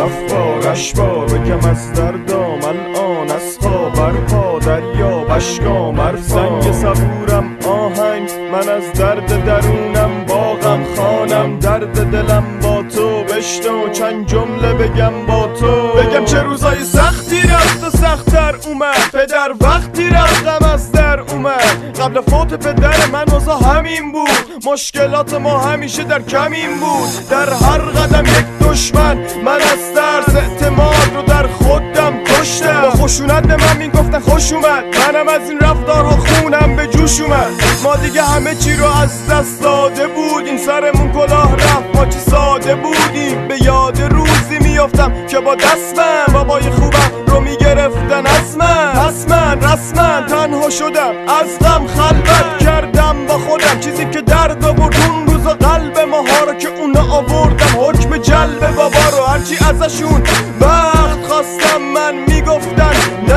افکارش با بگم از دردام الان از خواب برپا دریا بشکا مرفا سنگ صبورم آهنگ من از درد درونم باغم خانم درد دلم با تو بشنو چند جمله بگم با تو بگم چه روزای سختی رفت و سخت‌تر اومد پدر وقتی رفتم از در اومد قبل فوت پدر من اوضاع همین بود مشکلات ما همیشه در کمین بود در هر قدم یک دشمن من از ترس اعتماد رو در خودم کشتم با خشونت به من میگفتن خوش اومد منم از این رفتارها خونم به جوش اومد ما دیگه همه چی رو از دست داده بودیم سرمون کلاه رفت ما چی ساده بودیم به یاد روزی میافتم که با دستم بابای خوبم رو میگرفتن از من پس من رسما تنها شدم از غم خلوت کردم با خودم چیزی که درد آورد اون روزا قلب ماها رو که اونا آوردم حکم جلب بابا رو هرچی ازشون بخت خواستم من میگفتن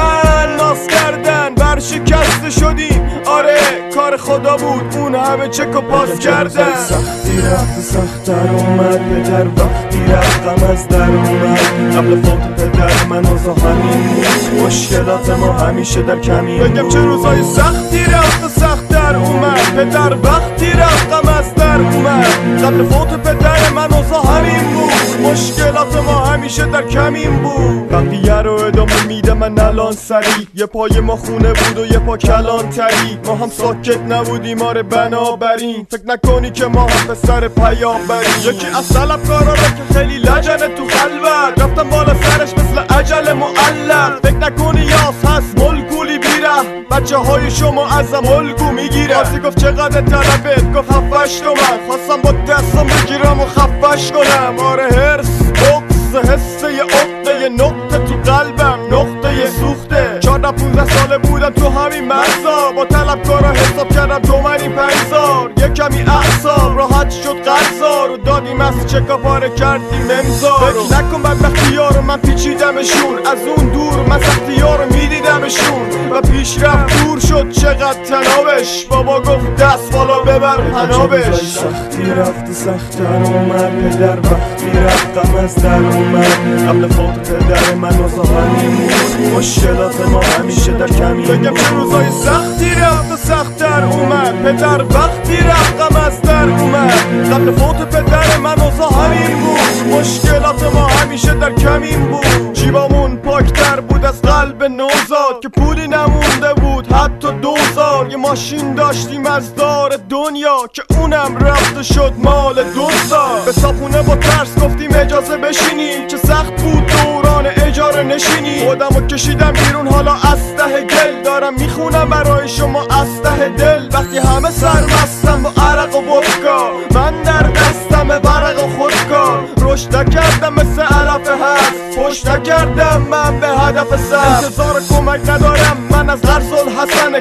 نه ناز کردن برشکسته شدیم آره کار خدا بود اون همه چک و پاس کردن سختی رفت سخت‌تر اومد پدر وقتی رفتم از در اومد قبل فوت پدر من اوضاع همین بود مشکلات ما همیشه در کمین بگم چه روزای سختی رفت و سخت‌تر اومد پدر وقتی رفتم از در اومد قبل فوت پدر من اوضاع همین بود مشکلات ما همیشه در کمین بود بقیه رو ادامه میده من الان سری یه پای ما خونه بود و یه پا کلان تری ما هم ساکت نبودیم آره بنابراین فکر نکنی که ما هم پسر پیامبریم یکی از طلبکارا رو که خیلی لجنه تو خلوت رفتم بالا سرش مثل عجل معلق فکر نکنی یاس هست ملکولی بیره بچه های شما ازم الگو میگیره آسی گفت چقدر طلبت گفت 7-8 تومن خواستم با دستم بگیرم و خفش کنم آره هرس بغض حسه یه عقده نقطه تو قلبم نقطه سوخته 14-15 ساله بودم تو همین مرزا با طلبکارا حساب کردم تومنی 5000 یه کمی اعصاب راحت شد قرضا رو دادیم از چکا پاره کردیم امضا فکر نکن بدبختی ها رو من پیچیدمشون از اون دور من سختی ها رو میدیدمشون و پیش رفت دور شد چقدر تنابش بابا گفت دست بالا ببر پنابش سختی رفت سخت‌تر اومد پدر وقتی رفتم از در اومد قبل فوت پدر من اوضاع همین بود مشکلات ما همیشه در کمین بگم چه روزای سختی رفت و سخت‌تر اومد پدر وقتی رفتم از در اومد قبل فوت پدر من اوضاع همین بود مشکلات ما همیشه در کمین بود جیبامون پاکتر بود از قلب نوزاد که پولی نمونده بود حتی 2000 یه ماشین داشتیم از دار دنیا که اونم رفت شد مال دوستا به صاحبونه با ترس گفتیم اجازه بشینیم چه سخت بود دوران اجاره نشینی خودمو کشیدم بیرون حالا از ته گل دارم میخونم برای شما از ته دل وقتی همه سرمستم با عرق و ودکا من در دستم ورق و خودکار رشد نکردم مثل علف هست پشت نکردم من به هدف سر انتظار کمک ندارم من از غرض الحسن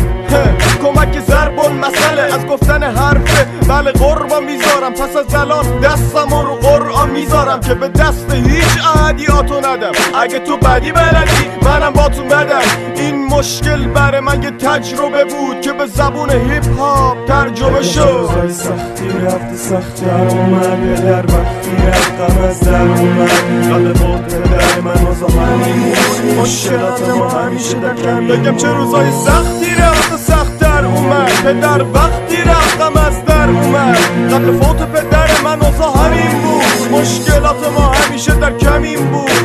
کمک ضرب المثل از گفتن حرفه بله قربان میذارم پس از الان دستم رو قرآن میذارم که به دست هیچ عادیاتو ندم اگه تو بدی بلدی منم با تو بدم این مشکل برای من یه تجربه بود که به زبون هیپ هاپ ترجمه شد سختی رفت سخت‌تر اومد پدر وقتی رفتم از در اومد قبل فوت پدر من اوضاع همین بود مشکلات ما همیشه در کمین بگم چه روزای سختی رفت و سخت‌تر اومد پدر وقتی رفتم از در اومد قبل فوت پدر من اوضاع همین بود مشکلات ما همیشه در کمین بود